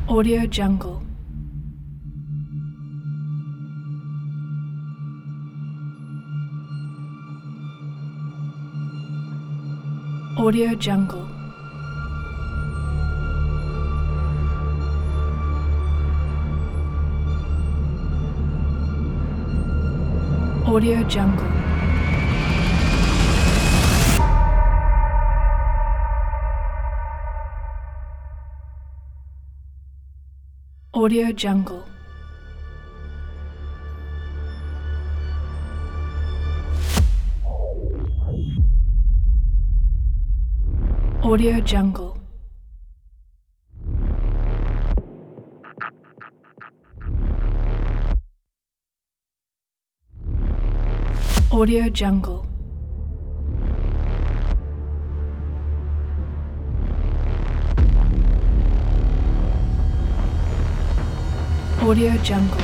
Audio Jungle. Audio Jungle. Audio Jungle. Audio Jungle. Audio Jungle. Audio Jungle. Audio Jungle.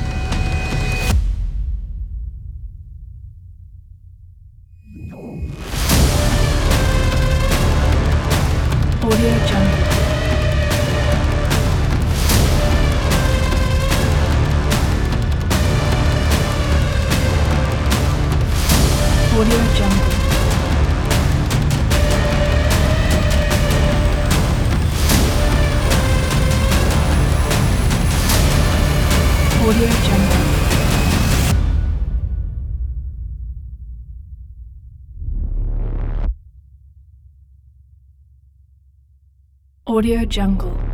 Audio Jungle. Audio Jungle. Audio Jungle. Audio Jungle.